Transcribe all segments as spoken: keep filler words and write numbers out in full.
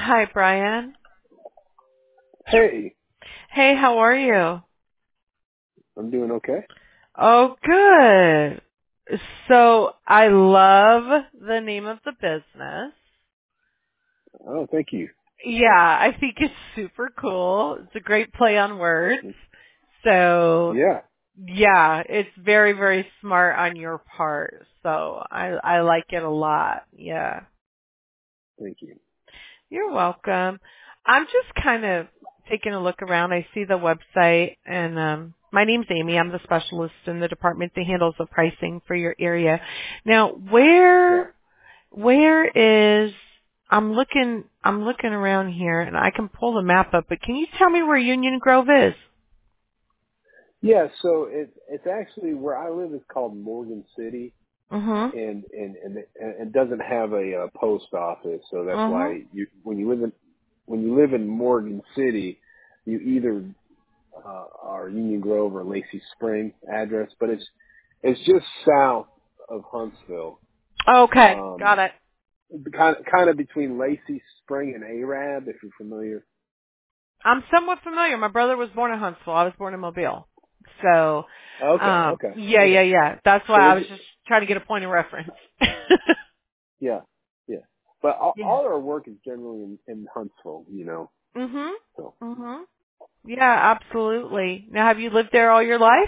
Hi, Brian. Hey, Hey, how are you? I'm doing okay. Oh, good. So I love the name of the business. Oh, thank you. Yeah, I think it's super cool. It's a great play on words. So Yeah, yeah, it's very, very smart on your part. So I, I like it a lot. Yeah. thank you. You're welcome. I'm just kind of taking a look around. I see the website, and um, my name's Amy. I'm the specialist in the department that handles the pricing for your area. Now, Yeah. where where is I'm looking I'm looking around here, and I can pull the map up. But can you tell me where Union Grove is? Yeah, so it, it's actually where I live is called Morgan City, Mhm. and and and it, and it doesn't have a, uh post office, so that's Mhm. why you when you live in when you live in Morgan City, you either uh, are Union Grove or Lacey Spring address, but it's it's just south of Huntsville, Okay, um, got it. kind of kind of between Lacey Spring and Arab, if you're familiar. I'm somewhat familiar. My brother was born in Huntsville. I was born in Mobile. So, Okay, um, okay, yeah, yeah, okay. yeah. That's why So I it's was just trying to get a point of reference. yeah, yeah. But all, Yeah. all our work is generally in, in Huntsville, you know. Mhm. So Mhm. Yeah, absolutely. Now, have you lived there all your life?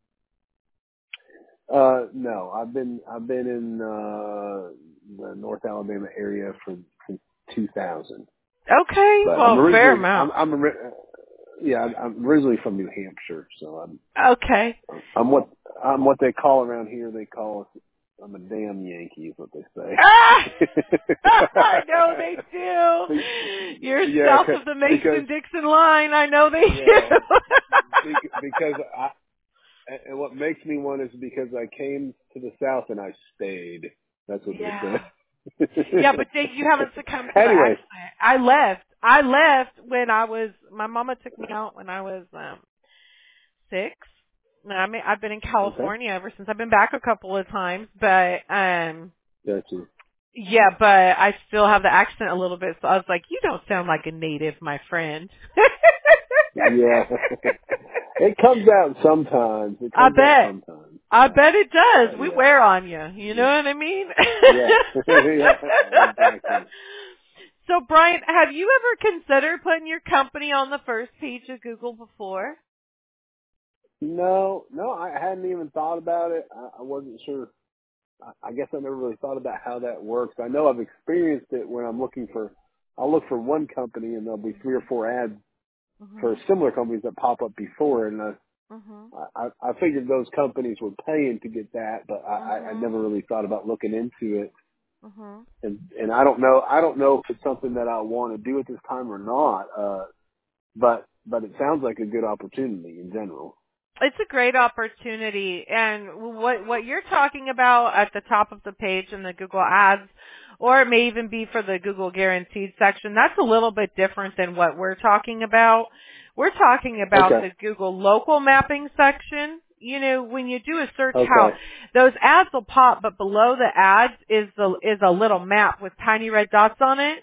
uh no, I've been I've been in uh the North Alabama area for since two thousand. Okay. But I'm Well, fair originally I'm amount. I'm ori- uh, yeah, I'm, I'm originally from New Hampshire, so I'm Okay. I'm what I'm what they call around here. They call us I'm a damn Yankee, is what they Ah! say. I know they do. You're yeah, south 'cause- of the because Mason-Dixon line. I know they yeah, do. be- because I and and what makes me want is because I came to the South and I stayed. That's what they Yeah. said. Yeah, but they, you haven't succumbed to the Anyways, accent. I left. I left when I was. My mama took me out when I was um six. No, I mean I've been in okay, California ever since. I've been back a couple of times, but um got you. yeah, but I still have the accent a little bit. So I was like, you don't sound like a native, my friend. Yeah, it comes out sometimes. It I comes out bet. sometimes. I Uh, bet it does. but We yeah, wear on you. You know yeah, what I mean? yeah, yeah, exactly. So, Brian, have you ever considered putting your company on the first page of Google before? No, no, I hadn't even thought about it. I, I wasn't sure. I, I guess I never really thought about how that works. I know I've experienced it when I'm looking for. I'll look for one company and there'll be three or four ads for Mhm. similar companies that pop up before, and I, Mhm. I, I figured those companies were paying to get that, but I, I I Mhm. never really thought about looking into it. Mhm. And and I don't know. I don't know if it's something that I want to do at this time or not. Uh, but but it sounds like a good opportunity in general. It's a great opportunity, and what what you're talking about at the top of the page in the Google Ads, or it may even be for the Google Guaranteed section. That's a little bit different than what we're talking about. We're talking about Okay. the Google Local Mapping section. You know, when you do a search, how Okay. those ads will pop, but below the ads is the is a little map with tiny red dots on it.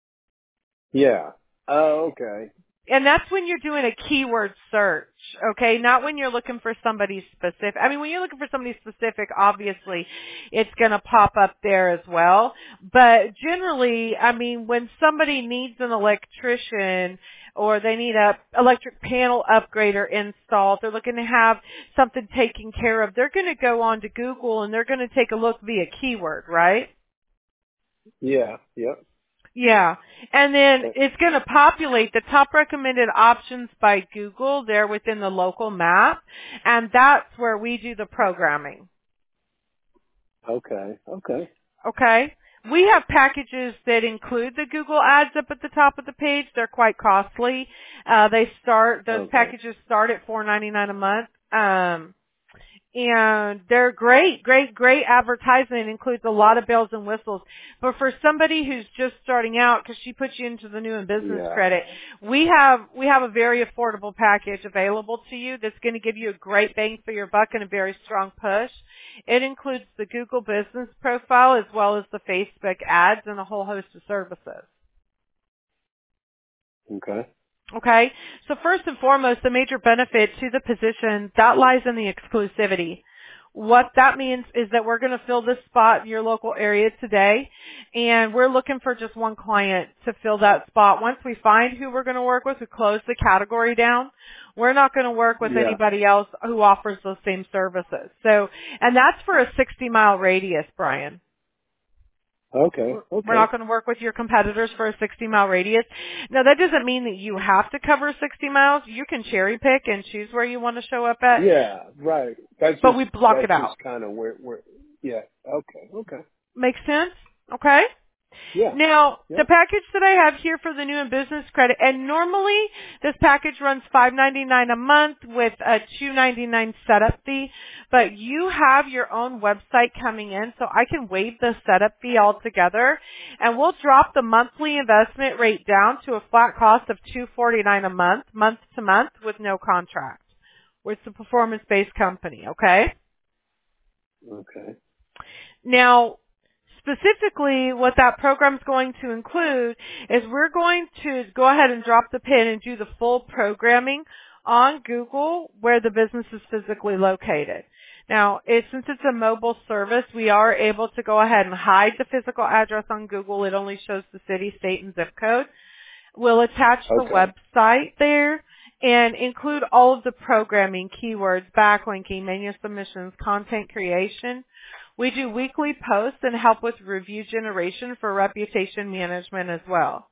Yeah. Oh, okay. And that's when you're doing a keyword search, okay? Not when you're looking for somebody specific. I mean, when you're looking for somebody specific, obviously, it's going to pop up there as well. But generally, I mean, when somebody needs an electrician or they need a electric panel upgrade or installed, they're looking to have something taken care of, they're going to go on to Google and they're going to take a look via keyword, right? Yeah. Yep. Yeah. And then it's going to populate the top recommended options by Google there within the local map. And that's where we do the programming. Okay. Okay. Okay? We have packages that include the Google ads up at the top of the page. They're quite costly. Uh, they start, those Okay. packages start at four ninety-nine a month. Um, and they're great, great, great advertising. It includes a lot of bells and whistles. But for somebody who's just starting out, because she puts you into the new and business Yeah. credit, we have we have a very affordable package available to you that's going to give you a great bang for your buck and a very strong push. It includes the Google Business Profile as well as the Facebook ads and a whole host of services. Okay. Okay? So first and foremost, the major benefit to the position, that lies in the exclusivity. What that means is that we're going to fill this spot in your local area today, and we're looking for just one client to fill that spot. Once we find who we're going to work with, we close the category down. We're not going to work with Yeah. anybody else who offers those same services. So, and that's for a sixty mile radius, Brian. Okay. Okay. We're not going to work with your competitors for a sixty mile radius. Now, that doesn't mean that you have to cover sixty miles. You can cherry pick and choose where you want to show up at. Yeah, right. That's But just, we block that's it out. just kind of where, where, yeah. Okay. Okay. Makes sense? Okay? Yeah. Now, Yeah. the package that I have here for the new and business credit, and normally this package runs five ninety-nine a month with a two ninety-nine setup fee, but you have your own website coming in, so I can waive the setup fee altogether, and we'll drop the monthly investment rate down to a flat cost of two forty-nine a month, month to month, with no contract. It's a performance-based company, okay? Okay. Now, specifically, what that program's going to include is we're going to go ahead and drop the pin and do the full programming on Google where the business is physically located. Now, it, since it's a mobile service, we are able to go ahead and hide the physical address on Google. It only shows the city, state, and zip code. We'll attach the Okay. website there and include all of the programming, keywords, backlinking, menu submissions, content creation. We do weekly posts and help with review generation for reputation management as well.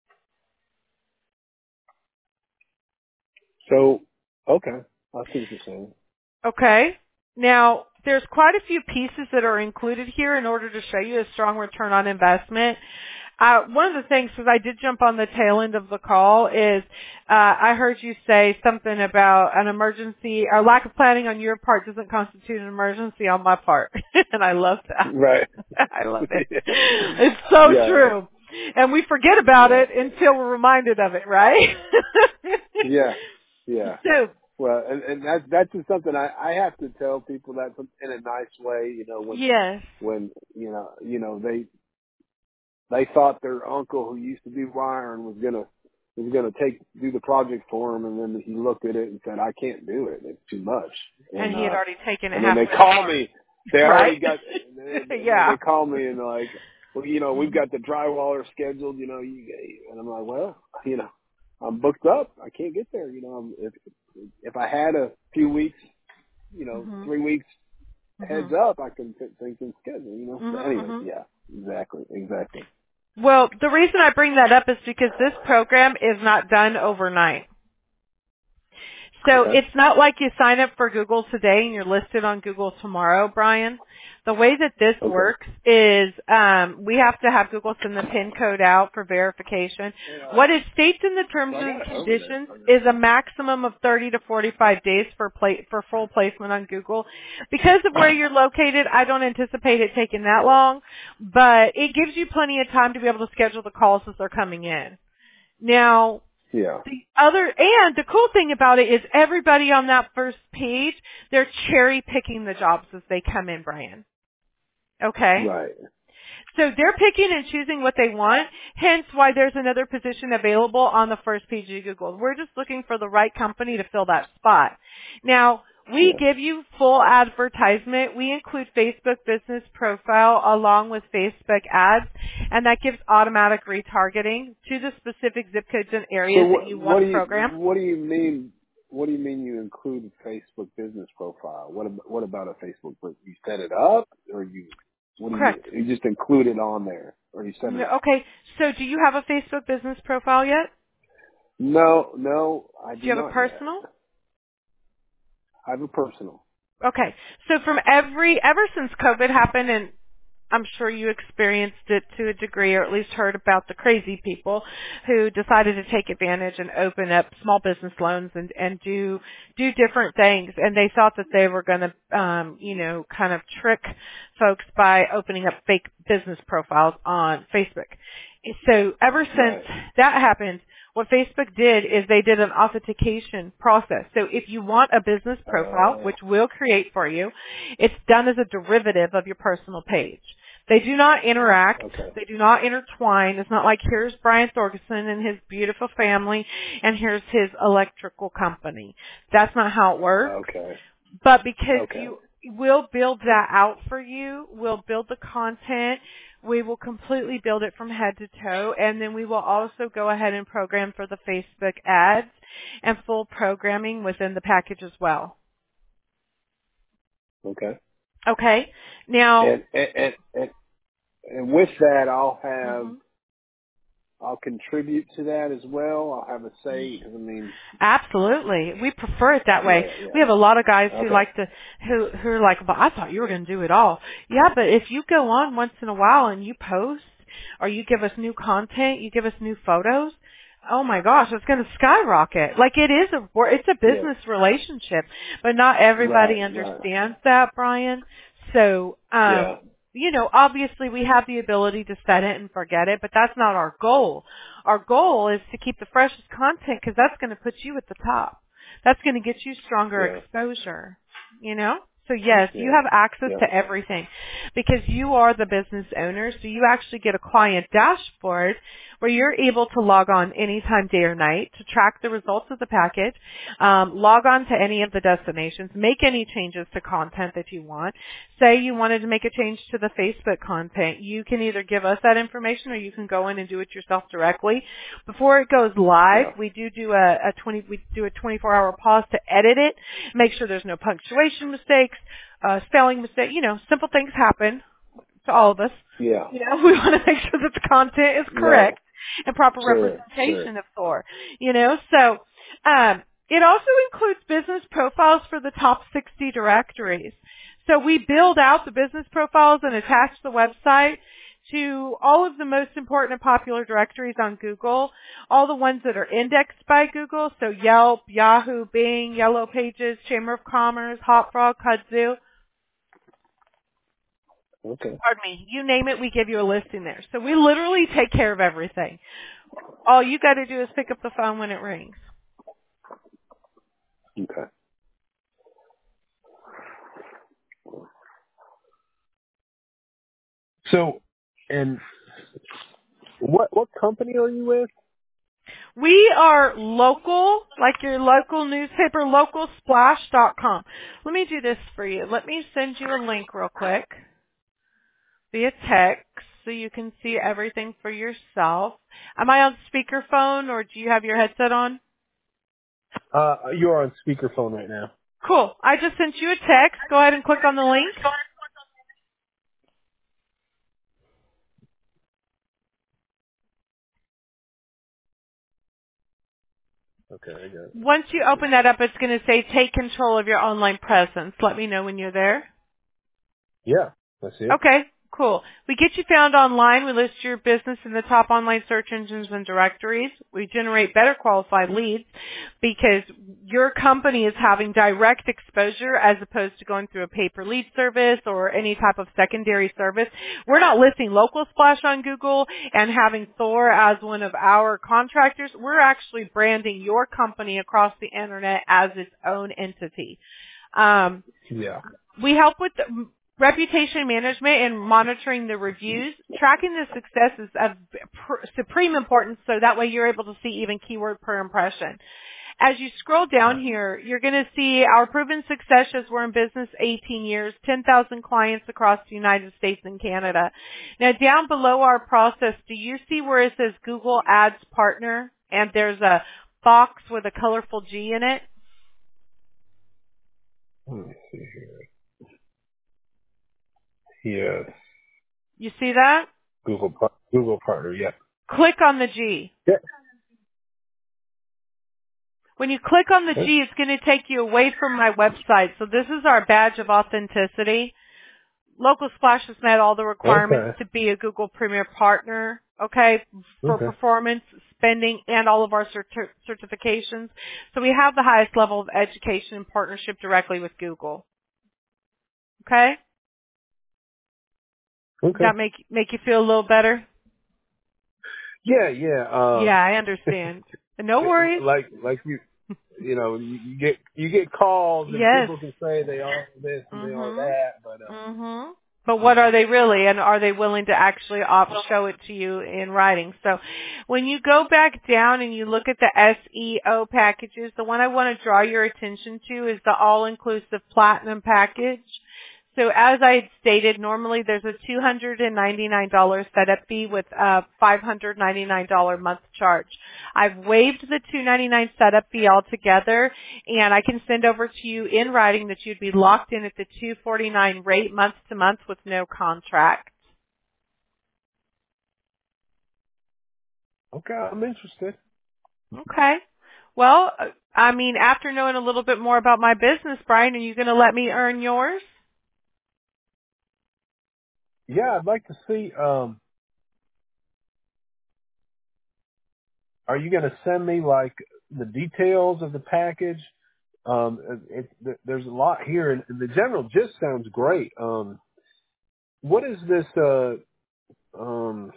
So, okay. I see what you're saying. Okay? Now, there's quite a few pieces that are included here in order to show you a strong return on investment. Uh, one of the things, because I did jump on the tail end of the call, is uh, I heard you say something about an emergency, a lack of planning on your part doesn't constitute an emergency on my part. And I love that. Right. I love it. It's so Yeah. true. And we forget about Yeah. it until we're reminded of it, right? Yeah. Yeah. So, Well, and, and that, that's just something I, I have to tell people that in a nice way, you know, when, yes. when, you know, you know, they, they thought their uncle who used to do wiring was gonna was gonna take do the project for him, and then he looked at it and said, "I can't do it. It's too much." And, And he had uh, already taken it and then they halfway call more. me. They Right? already got. They, they, Yeah. they call me and they're like, "Well, you know, we've got the drywaller scheduled. You know, you." And I'm like, "Well, you know, I'm booked up. I can't get there. You know, I'm, if if I had a few weeks, you know, Mhm. three weeks heads Mhm. up, I can fit things in schedule. You know." Mhm. But anyways, Mhm. yeah, exactly, exactly. Well, the reason I bring that up is because this program is not done overnight. So Okay. it's not like you sign up for Google today and you're listed on Google tomorrow, Brian. The way that this Okay. works is um, we have to have Google send the PIN code out for verification. What it states in the terms and conditions is a maximum of thirty to forty-five days for pla- for full placement on Google. Because of where you're located, I don't anticipate it taking that long, but it gives you plenty of time to be able to schedule the calls as they're coming in. Now, Yeah. the other, and the cool thing about it is everybody on that first page, they're cherry picking the jobs as they come in, Brian. Okay? Right. So they're picking and choosing what they want, hence why there's another position available on the first page of Google. We're just looking for the right company to fill that spot. Now, we Yeah. give you full advertisement. We include Facebook business profile along with Facebook ads, and that gives automatic retargeting to the specific zip codes and areas So what, that you what want do to you program. what do you mean? What do you mean you include a Facebook business profile? What about, what about a Facebook? You set it up, or you what do you Correct. you just include it on there, or you set it No, up? okay, so do you have a Facebook business profile yet? No, no, I Do do you have a not yet. personal? I have a personal. Okay. So from every, ever since COVID happened, and I'm sure you experienced it to a degree, or at least heard about the crazy people who decided to take advantage and open up small business loans and, and do, do different things. And they thought that they were going to, um, you know, kind of trick folks by opening up fake business profiles on Facebook. So ever since Right. that happened, what Facebook did is they did an authentication process. So if you want a business profile, Uh, which we'll create for you, it's done as a derivative of your personal page. They do not interact. Okay. They do not intertwine. It's not like here's Brian Thorgerson and his beautiful family and here's his electrical company. That's not how it works. Okay. But because Okay. you we'll build that out for you, we'll build the content, we will completely build it from head to toe, and then we will also go ahead and program for the Facebook ads and full programming within the package as well. Okay. Okay? Now, And and and, and, and with that, I'll have. mhm. I'll contribute to that as well. I'll have a say because I mean, Absolutely. We prefer it that way. yeah, yeah. We have a lot of guys who Okay. like to, who, who are like, but I thought you were going to do it all. Yeah, but if you go on once in a while and you post or you give us new content, you give us new photos, oh my gosh, it's going to skyrocket. Like it is a, it's a Yeah. business relationship, but not everybody Right, understands that, Brian. So, um, Yeah. you know, obviously we have the ability to set it and forget it, but that's not our goal. Our goal is to keep the freshest content because that's going to put you at the top. That's going to get you stronger Yeah. exposure, you know? So yes, you Yeah. have access Yeah. to everything because you are the business owner. So you actually get a client dashboard where you're able to log on anytime, day or night, to track the results of the package, um, log on to any of the destinations, make any changes to content that you want. Say you wanted to make a change to the Facebook content. You can either give us that information or you can go in and do it yourself directly. Before it goes live, Yeah. we do do a, a twenty, we do a twenty-four hour pause to edit it, make sure there's no punctuation mistakes, uh, spelling mistakes, you know, simple things happen to all of us. Yeah. You know, we want to make sure that the content is Right. correct and proper Sure. representation Sure. of Thor. You know, so um, it also includes business profiles for the top sixty directories. So we build out the business profiles and attach the website to all of the most important and popular directories on Google, all the ones that are indexed by Google, so Yelp, Yahoo, Bing, Yellow Pages, Chamber of Commerce, Hotfrog, Kudzu. Okay. Pardon me, you name it, we give you a listing there. So we literally take care of everything. All you got to do is pick up the phone when it rings. Okay. So, and what what company are you with? We are local, like your local newspaper, local splash dot com. Let me do this for you. Let me send you a link real quick via text so you can see everything for yourself. Am I on speakerphone or do you have your headset on? Uh, you're on speakerphone right now. Cool. I just sent you a text. Go ahead and click on the link. Okay, I got it. Once you open that up, it's going to say take control of your online presence. Let me know when you're there. Yeah, I see it. Okay, cool. We get you found online. We list your business in the top online search engines and directories. We generate better qualified leads because your company is having direct exposure as opposed to going through a pay-per-lead service or any type of secondary service. We're not listing Local Splash on Google and having Thor as one of our contractors. We're actually branding your company across the internet as its own entity. Um, Yeah. we help with the reputation management and monitoring the reviews. Tracking the success is of pr- supreme importance so that way you're able to see even keyword per impression. As you scroll down here, you're going to see our proven success as we're in business eighteen years, ten thousand clients across the United States and Canada. Now down below our process, do you see where it says Google Ads Partner and there's a box with a colorful G in it? Let me see here. Yes. You see that? Google Par- Google Partner. Yeah. Click on the G. Yeah. When you click on the Okay. G, it's going to take you away from my website. So this is our badge of authenticity. Local Splash has met all the requirements Okay. to be a Google Premier Partner, okay, for Okay. performance, spending, and all of our certi- certifications. So we have the highest level of education and partnership directly with Google. Okay? Does Okay. that make, make you feel a little better? Yeah. Yeah. Uh, Yeah, I understand. No worries. like like you you know you, you get you get calls and Yes. people can say they are this and they are Mhm. that, but uh, Mhm. But what are they really, and are they willing to actually op- show it to you in writing? So when you go back down and you look at the S E O packages, the one I want to draw your attention to is the all-inclusive platinum package. So as I had stated, normally there's a two hundred ninety-nine dollars setup fee with a five hundred ninety-nine dollars month charge. I've waived the two hundred ninety-nine dollars setup fee altogether, and I can send over to you in writing that you'd be locked in at the two hundred forty-nine dollars rate month to month with no contract. Okay, I'm interested. Okay. Well, I mean, after knowing a little bit more about my business, Brian, are you going to let me earn yours? Yeah, I'd like to see. Um, are you going to send me like the details of the package? Um, it, it, there's a lot here, and the general gist sounds great. Um, what is this? Uh, um,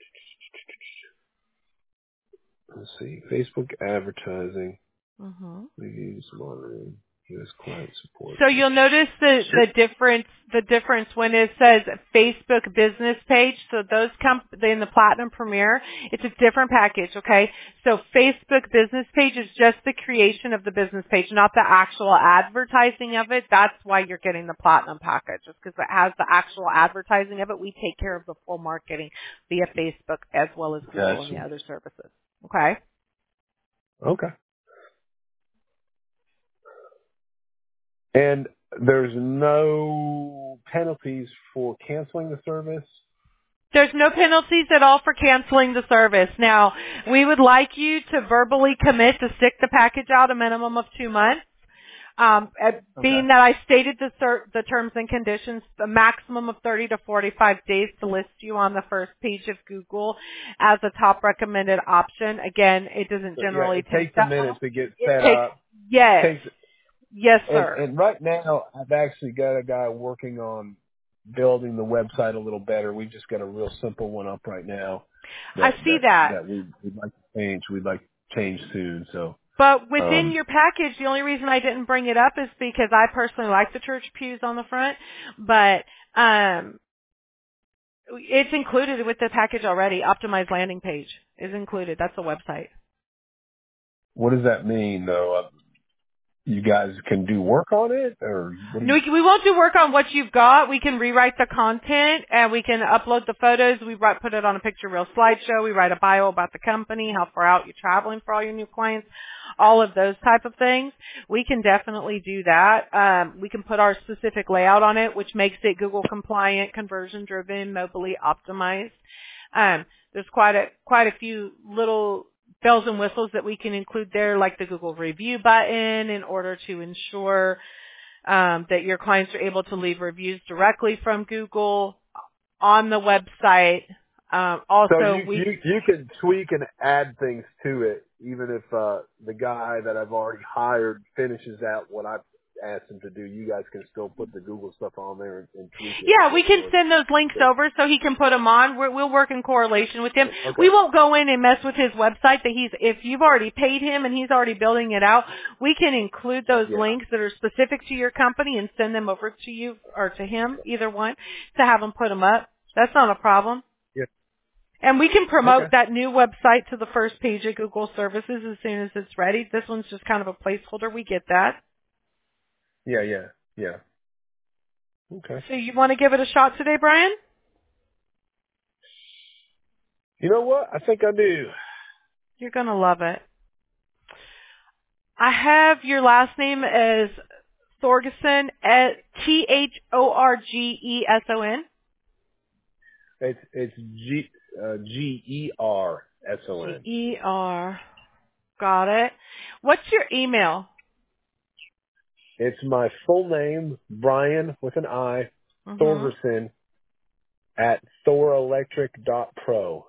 let's see. Facebook advertising. Mm-hmm. Reviews, monitoring, U S client support. So you'll notice the, the difference, the difference when it says Facebook business page. So those come in the Platinum Premier. It's a different package, okay? So Facebook business page is just the creation of the business page, not the actual advertising of it. That's why you're getting the Platinum package, just because it has the actual advertising of it. We take care of the full marketing via Facebook as well as Google and the Gotcha. other services. Okay? Okay. And there's no penalties for canceling the service? There's no penalties at all for canceling the service. Now, we would like you to verbally commit to stick the package out a minimum of two months. Um, at- Okay. being that I stated the, cer- the terms and conditions, the maximum of thirty to forty-five days to list you on the first page of Google as a top recommended option. Again, it doesn't So, yeah, generally it take takes a that minute long. to get It set takes, up. yes, Takes, yes, and, sir. and right now, I've actually got a guy working on building the website a little better. We've just got a real simple one up right now I that see that that. that we, we'd like to change. We'd like to change soon. So, But within um, your package, the only reason I didn't bring it up is because I personally like the church pews on the front, but um, it's included with the package already. Optimized landing page is included. That's the website. what does that mean, though? Uh, you guys can do work on it, or what do No, you? we, can- we won't do work on what you've got. We can rewrite the content and we can upload the photos. We write, put it on a picture reel slideshow. We write a bio about the company, how far out you're traveling for all your new clients, all of those type of things. We can definitely do that. Um, we can put our specific layout on it, which makes it Google compliant, conversion driven, mobily optimized. Um, there's quite a quite a few little bells and whistles that we can include there, like the Google review button, in order to ensure um, that your clients are able to leave reviews directly from Google on the website. Um, So also, you, we you you can tweak and add things to it, even if uh, the guy that I've already hired finishes out what I've asked him to do. You guys can still put the Google stuff on there and, and tweak it and yeah, we so can forth. send those links So, over so he can put them on. We're, we'll work in correlation with him. We okay. won't go in and mess with his website that he's, if you've already paid him and he's already building it out, we can include those Yeah. links that are specific to your company and send them over to you or to him, either one, to have him put them up. That's not a problem. Yeah. And we can promote Okay. that new website to the first page of Google Services as soon as it's ready. This one's just kind of a placeholder. We get that. Yeah. Yeah. Yeah. Okay. So you want to give it a shot today, Brian? You know what? I think I do. You're going to love it. I have your last name as Thorgeson, T H O R G E S O N. It's it's G uh, G E R S O G N. E R. Got it. What's your email? It's my full name, Brian with an I, Mm-hmm. Thorgerson at Thor Electric dot pro.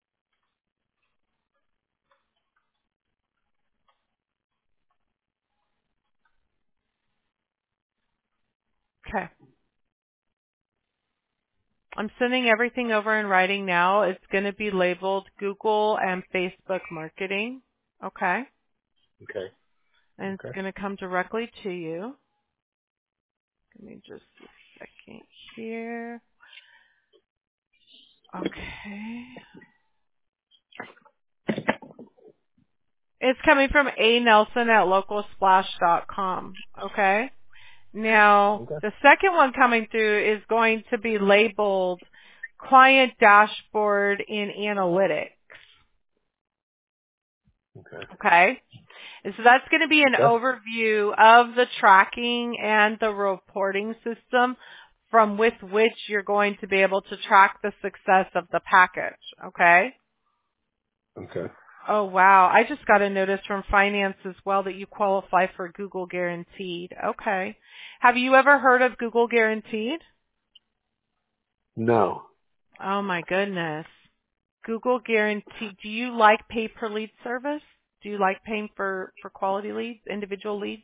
Okay. I'm sending everything over in writing now. It's going to be labeled Google and Facebook marketing. Okay. Okay. And it's Okay. going to come directly to you. Give me just a second here. Okay. It's coming from A Nelson at local splash dot com. Okay. Now, Okay. the second one coming through is going to be labeled Client Dashboard in Analytics. Okay. Okay. And so that's going to be an Okay. overview of the tracking and the reporting system from with which you're going to be able to track the success of the package. Okay. Okay. Oh, wow. I just got a notice from finance as well that you qualify for Google Guaranteed. Okay. Have you ever heard of Google Guaranteed? No. Oh, my goodness. Google Guaranteed. Do you like pay per lead service? Do you like paying for, for quality leads, individual leads?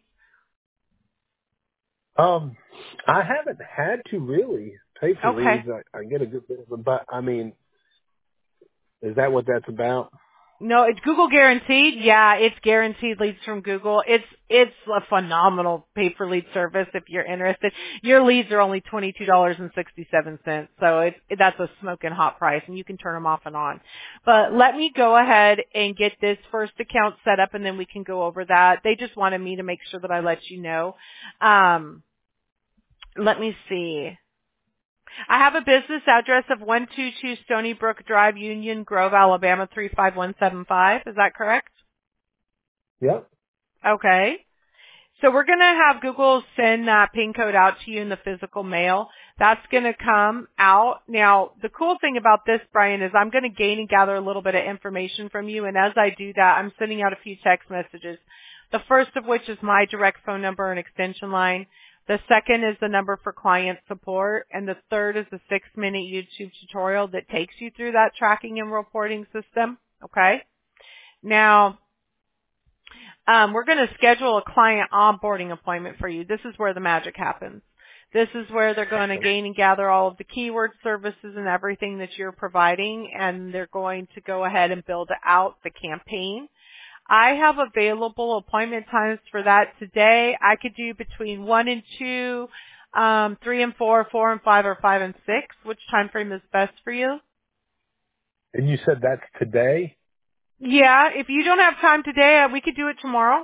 Um, I haven't had to really pay for Okay. leads. I, I get a good bit of them, but I mean, is that what that's about? No, it's Google Guaranteed. Yeah, it's guaranteed leads from Google. It's it's a phenomenal pay per lead service if you're interested. Your leads are only twenty-two dollars and sixty-seven cents, so it's that's a smoking hot price, and you can turn them off and on. But let me go ahead and get this first account set up, and then we can go over that. They just wanted me to make sure that I let you know. Um, let me see. I have a business address of one two two Stony Brook Drive, Union Grove, Alabama three five one seven five. Is that correct? Yep. Okay. So we're going to have Google send that PIN code out to you in the physical mail. That's going to come out. Now, the cool thing about this, Brian, is I'm going to gain and gather a little bit of information from you. And as I do that, I'm sending out a few text messages. The first of which is my direct phone number and extension line. The second is the number for client support. And the third is a six-minute YouTube tutorial that takes you through that tracking and reporting system. Okay? Now, Um, we're going to schedule a client onboarding appointment for you. This is where the magic happens. This is where they're going to gain and gather all of the keyword services and everything that you're providing, and they're going to go ahead and build out the campaign. I have available appointment times for that today. I could do between one and two, um, three and four, four and five, or five and six. Which time frame is best for you? And you said that's today? Yeah, if you don't have time today, uh, we could do it tomorrow.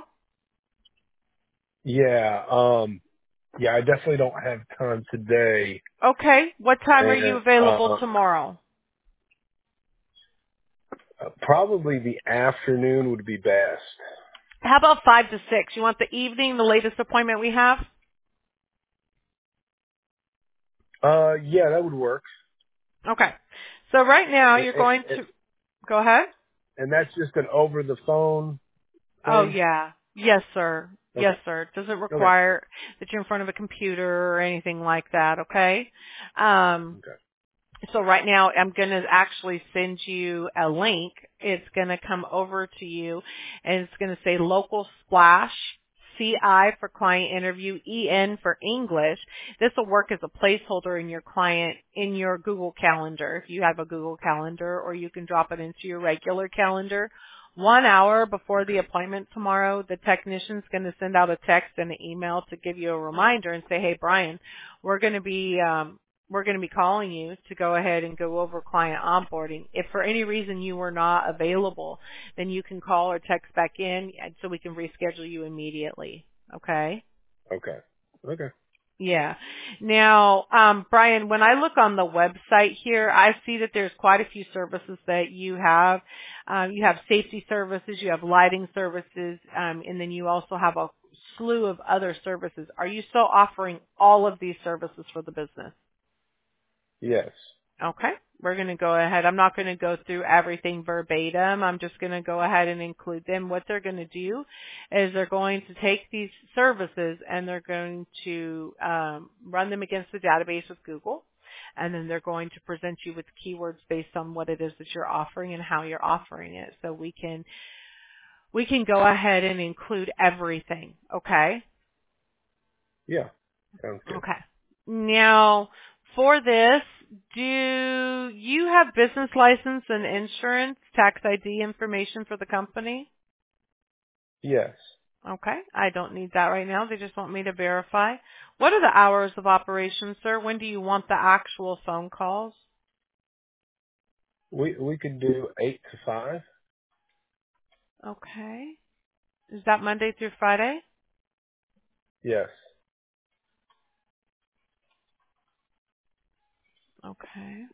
Yeah. Um, yeah, I definitely don't have time today. Okay. What time are you And, available uh, tomorrow? probably the afternoon would be best. How about five to six? You want the evening, the latest appointment we have? Uh, yeah, that would work. Okay. So right now And, you're and, going to, go ahead. and that's just an over the phone Oh thing? yeah. Yes, sir. Yes, Okay. sir. It doesn't Okay. require that you're in front of a computer or anything like that, okay? Um, Okay. So right now I'm going to actually send you a link. It's going to come over to you and it's going to say local splash, C I for client interview, E N for English. This will work as a placeholder in your client, in your Google Calendar. If you have a Google Calendar, or you can drop it into your regular calendar. One hour before the appointment tomorrow, the technician's going to send out a text and an email to give you a reminder and say, hey, Brian, we're going to be, um, we're going to be calling you to go ahead and go over client onboarding. If for any reason you were not available, then you can call or text back in so we can reschedule you immediately. Okay? Okay. Okay. Yeah. Now, um, Brian, when I look on the website here, I see that there's quite a few services that you have. Um, you have safety services, you have lighting services, um, and then you also have a slew of other services. Are you still offering all of these services for the business? Yes. Okay. We're going to go ahead. I'm not going to go through everything verbatim. I'm just going to go ahead and include them. What they're going to do is they're going to take these services and they're going to um, run them against the database with Google. And then they're going to present you with keywords based on what it is that you're offering and how you're offering it. So we can, we can go ahead and include everything. Okay. Yeah. Sounds good. Okay. Now, for this, do you have business license and insurance, tax I D information for the company? Yes. Okay. I don't need that right now. They just want me to verify. What are the hours of operation, sir? When do you want the actual phone calls? We we could do eight to five. Okay. Is that Monday through Friday? Yes. Okay.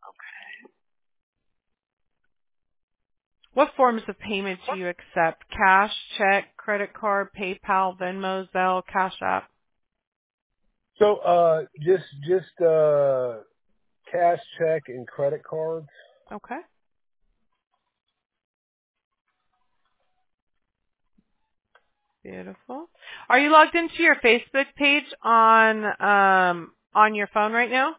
What forms of payment do you accept? Cash, check, credit card, PayPal, Venmo, Zelle, Cash App? So uh, just just uh, cash, check, and credit cards. Okay. Beautiful. Are you logged into your Facebook page on um on your phone right now?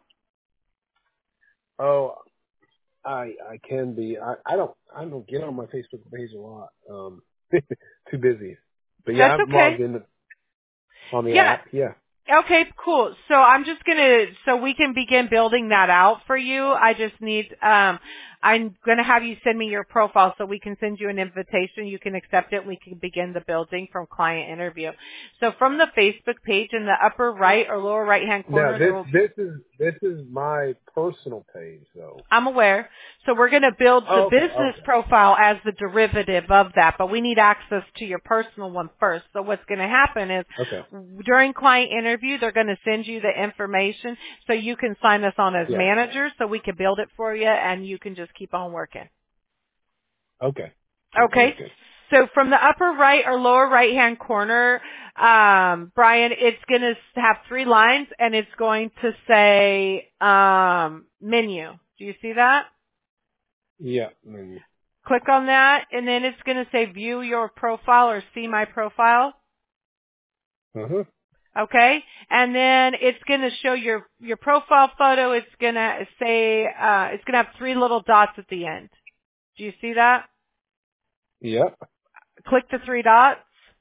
Oh, I I can be. I, I don't I don't get on my Facebook page a lot. Um, too busy. But yeah, That's I'm okay. logged in on the Yeah. app. Yeah. Okay, cool. So I'm just gonna, so we can begin building that out for you. I just need, um, I'm gonna have you send me your profile so we can send you an invitation. You can accept it and we can begin the building from client interview. So from the Facebook page in the upper right or lower right hand Now corner, there this will this is this is my personal page though. I'm aware. So we're going to build the Oh, okay. business Okay. profile as the derivative of that, but we need access to your personal one first. So what's going to happen is Okay. during client interview, they're going to send you the information so you can sign us on as Yeah. manager so we can build it for you and you can just keep on working. Okay. That sounds Okay. good. So from the upper right or lower right hand corner, um, Brian, it's going to have three lines and it's going to say um, menu. Do you see that? Yeah. Mm. Click on that, and then it's going to say view your profile or see my profile. Uh-huh. Okay? And then it's going to show your, your profile photo. It's going to say, uh, it's going to have three little dots at the end. Do you see that? Yeah. Click the three dots.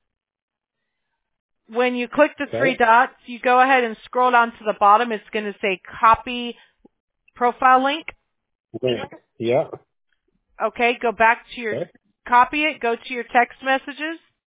When you click the three Okay. dots, you go ahead and scroll down to the bottom. It's going to say copy profile link. Link. Yeah. Okay? Go back to your, Okay. copy it, go to your text messages.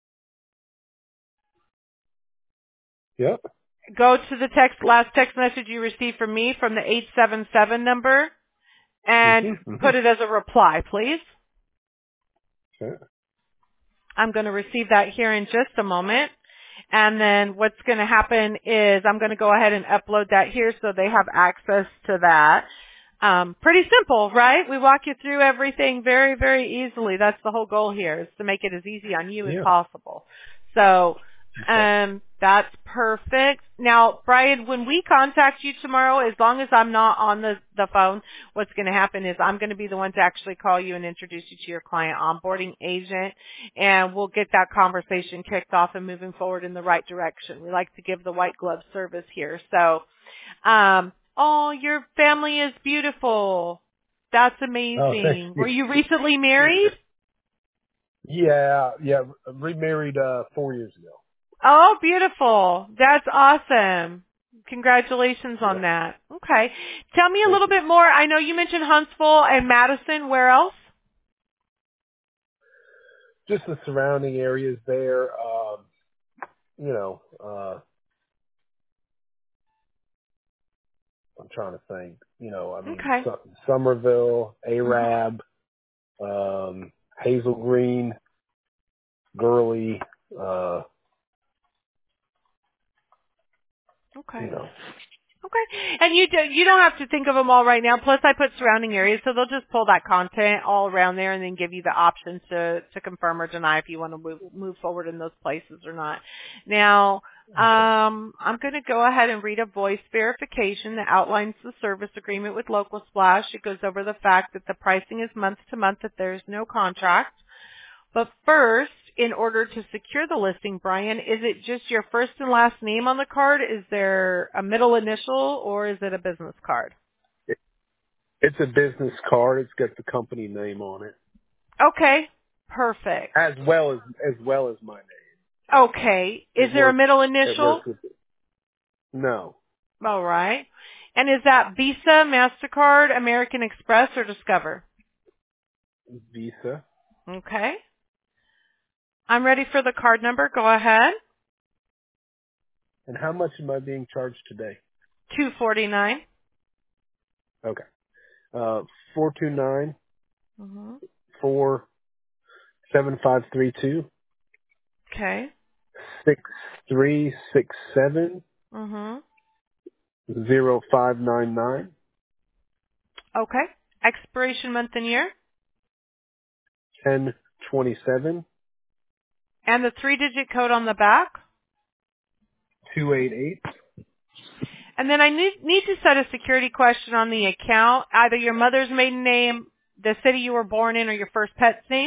Yeah. Go to the text, last text message you received from me from the eight seven seven number and Mhm. put Mhm. it as a reply, please. Okay. I'm going to receive that here in just a moment. And then what's going to happen is I'm going to go ahead and upload that here so they have access to that. Um, pretty simple, right? We walk you through everything very, very easily. That's the whole goal here, is to make it as easy on you as Yeah. possible. So, Okay. um, that's perfect. Now, Brian, when we contact you tomorrow, as long as I'm not on the, the phone, what's going to happen is I'm going to be the one to actually call you and introduce you to your client onboarding agent, and we'll get that conversation kicked off and moving forward in the right direction. We like to give the white glove service here. So, um, oh, your family is beautiful. That's Oh, thank amazing. you. Were you recently married? Yeah. Yeah. Remarried uh four years ago. Oh, beautiful. That's awesome. Congratulations on Yeah. that. Okay. Tell me a Thank little you. bit more. I know you mentioned Huntsville and Madison. Where else? Just the surrounding areas there. Um, you know, uh, I'm trying to think. You know, I mean, Okay. Su- Somerville, Arab, um, Hazel Green, Gurley. Uh, Okay. you know. Okay. And you do, you don't have to think of them all right now. Plus, I put surrounding areas, so they'll just pull that content all around there and then give you the option to to confirm or deny if you want to move move forward in those places or not. Now, Okay. um, I'm going to go ahead and read a voice verification that outlines the service agreement with Local Splash. It goes over the fact that the pricing is month to month, that there's no contract. But first, in order to secure the listing, Brian, is it just your first and last name on the card? Is there a middle initial or is it a business card? It, it's a business card. It's got the company name on it, Okay, perfect. as well as as well as my name. Okay, is It there a works. middle It initial? works with it. No, All right. And is that Visa, MasterCard, American Express, or Discover? Visa. Okay. I'm ready for the card number. Go ahead. And how much am I being charged today? two forty-nine. Okay. Uh, four two nine Mm-hmm. four seven five three two Okay. six three six seven Mm-hmm. zero five nine nine Okay. Expiration month and year. ten twenty seven And the three-digit code on the back. two eight eight. And then I need, need to set a security question on the account, either your mother's maiden name, the city you were born in, or your first pet's name.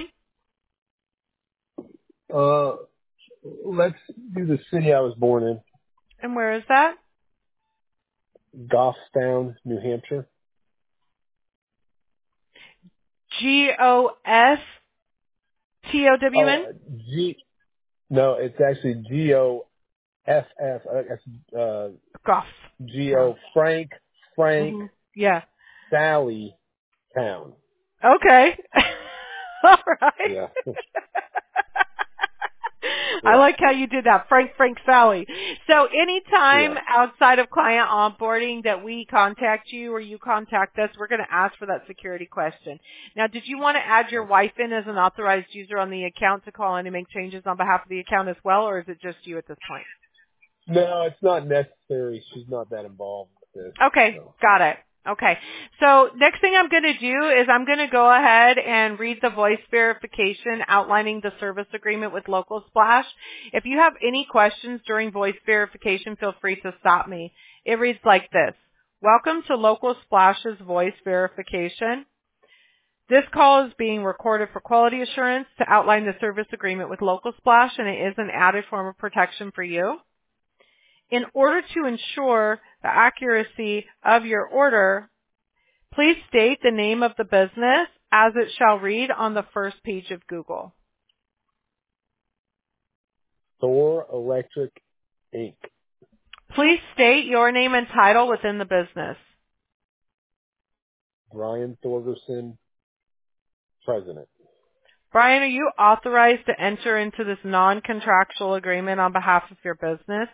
Uh, let's do the city I was born in, And where is that? Goffstown, New Hampshire. G O S T O W N? Oh, G. No, it's actually G O F F. Uh, that's uh, Goff. G O Frank Frank Mm-hmm. Yeah. Sally Town. Okay. All right. Yeah. I Yeah. like how you did that, Frank, Frank, Sally. So anytime Yeah. outside of client onboarding that we contact you or you contact us, we're going to ask for that security question. Now, did you want to add your wife in as an authorized user on the account to call in and make changes on behalf of the account as well, or is it just you at this point? No, it's not necessary. She's not that involved with this. Okay, So. got it. Okay. So next thing I'm going to do is I'm going to go ahead and read the voice verification outlining the service agreement with Local Splash. If you have any questions during voice verification, feel free to stop me. It reads like this. Welcome to Local Splash's voice verification. This call is being recorded for quality assurance to outline the service agreement with Local Splash, and it is an added form of protection for you. In order to ensure the accuracy of your order, please state the name of the business as it shall read on the first page of Google. Thor Electric Incorporated. Please state your name and title within the business. Brian Thorgerson, President. Brian, are you authorized to enter into this non-contractual agreement on behalf of your business?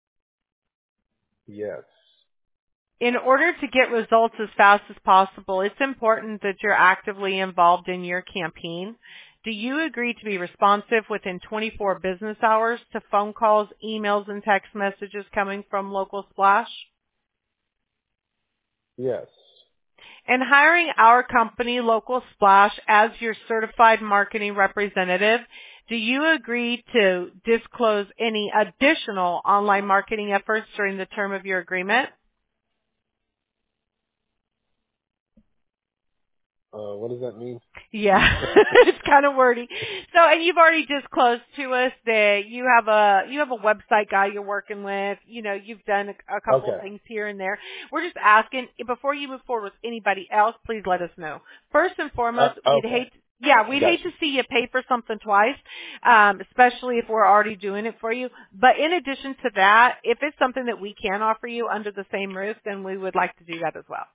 Yes. In order to get results as fast as possible, it's important that you're actively involved in your campaign. Do you agree to be responsive within twenty-four business hours to phone calls, emails, and text messages coming from Local Splash? Yes. And hiring our company, Local Splash, as your certified marketing representative, do you agree to disclose any additional online marketing efforts during the term of your agreement? Uh, what does that mean? Yeah, it's kind of wordy. So, and you've already disclosed to us that you have a you have a website guy you're working with. You know, you've done a, a couple Okay. of things here and there. We're just asking, before you move forward with anybody else, please let us know. First and foremost, Uh, we'd okay. hate yeah, we'd hate Gotcha. to see you pay for something twice, um, especially if we're already doing it for you. But in addition to that, if it's something that we can offer you under the same roof, then we would like to do that as well.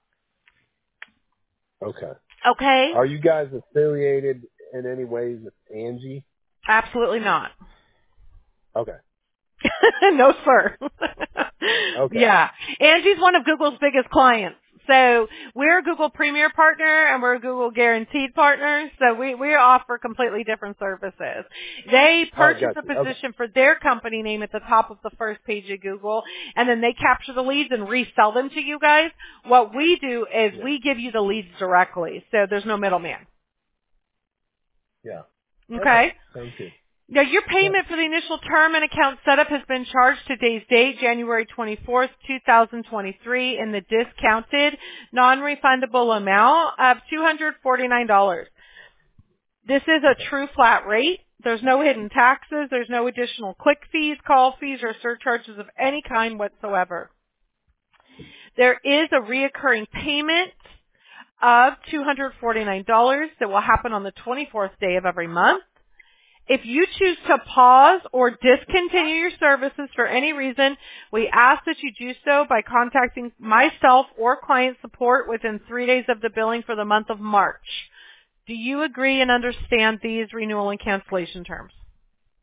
Okay. Okay? Are you guys affiliated in any ways with Angie? Absolutely not. Okay. No, sir. Okay. Yeah. Angie's one of Google's biggest clients. So we're a Google Premier partner and we're a Google Guaranteed partner. So we, we offer completely different services. They All right, purchase a gotcha. Okay. position for their company name at the top of the first page of Google, and then they capture the leads and resell them to you guys. What we do is Yeah. we give you the leads directly. So there's no middleman. Yeah. Okay? Sounds good. Now, your payment for the initial term and account setup has been charged today's date, January twenty-fourth, two thousand twenty-three, in the discounted, non-refundable amount of two hundred forty-nine dollars. This is a true flat rate. There's no hidden taxes. There's no additional click fees, call fees, or surcharges of any kind whatsoever. There is a reoccurring payment of two hundred forty-nine dollars that will happen on the twenty-fourth day of every month. If you choose to pause or discontinue your services for any reason, we ask that you do so by contacting myself or client support within three days of the billing for the month of March. Do you agree and understand these renewal and cancellation terms?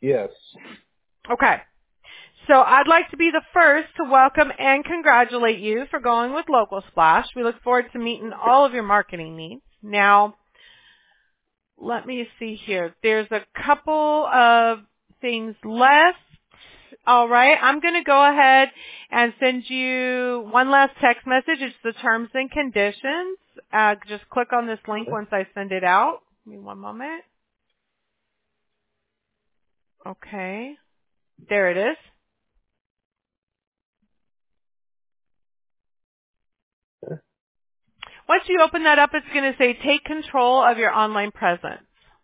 Yes. Okay. So I'd like to be the first to welcome and congratulate you for going with Local Splash. We look forward to meeting all of your marketing needs. Now, let me see here. There's a couple of things left. All right. I'm going to go ahead and send you one last text message. It's the terms and conditions. Uh, just click on this link once I send it out. Give me one moment. Okay. There it is. Once you open that up, it's going to say take control of your online presence.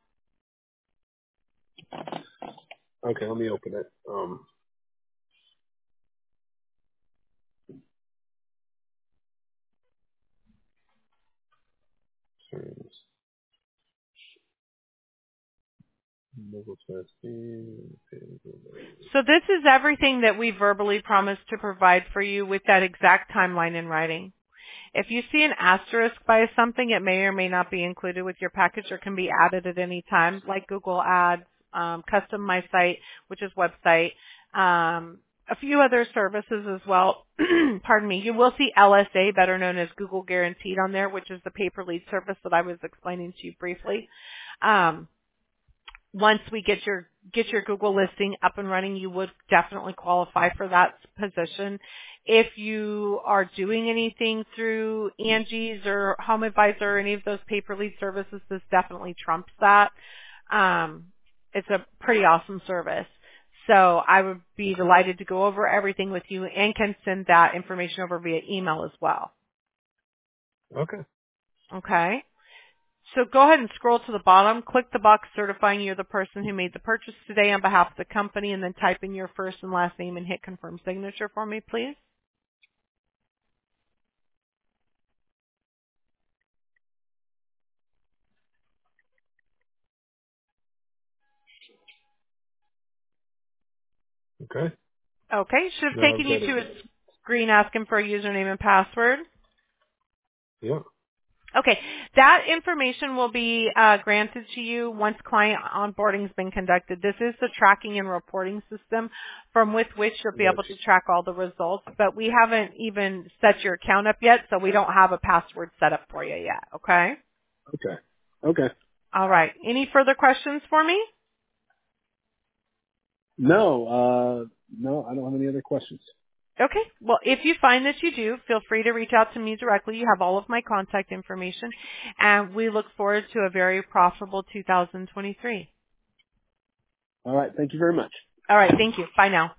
Okay, let me open it. Um, terms. Mobile testing. So this is everything that we verbally promised to provide for you with that exact timeline in writing. If you see an asterisk by something, it may or may not be included with your package or can be added at any time, like Google Ads, um, Custom My Site, which is website, um, a few other services as well. Pardon me. You will see L S A, better known as Google Guaranteed, on there, which is the pay-per-lead service that I was explaining to you briefly. Um, Once we get your get your Google listing up and running, you would definitely qualify for that position. If you are doing anything through Angie's or Home Advisor or any of those pay-per-lead services, this definitely trumps that. Um, it's a pretty awesome service. So I would be delighted to go over everything with you and can send that information over via email as well. Okay. Okay? So go ahead and scroll to the bottom, click the box certifying you're the person who made the purchase today on behalf of the company, and then type in your first and last name and hit confirm signature for me, please. Okay. Okay, should have Now I've taken you got to it. a screen asking for a username and password. Yeah. Okay, that information will be uh, granted to you once client onboarding has been conducted. This is the tracking and reporting system from with which you'll be able Gotcha. to track all the results, but we haven't even set your account up yet, so we don't have a password set up for you yet, okay? Okay. Okay. All right. Any further questions for me? No, uh, no, I don't have any other questions. Okay. Well, if you find that you do, feel free to reach out to me directly. You have all of my contact information, and we look forward to a very profitable two thousand twenty-three. All right. Thank you very much. All right. Thank you. Bye now.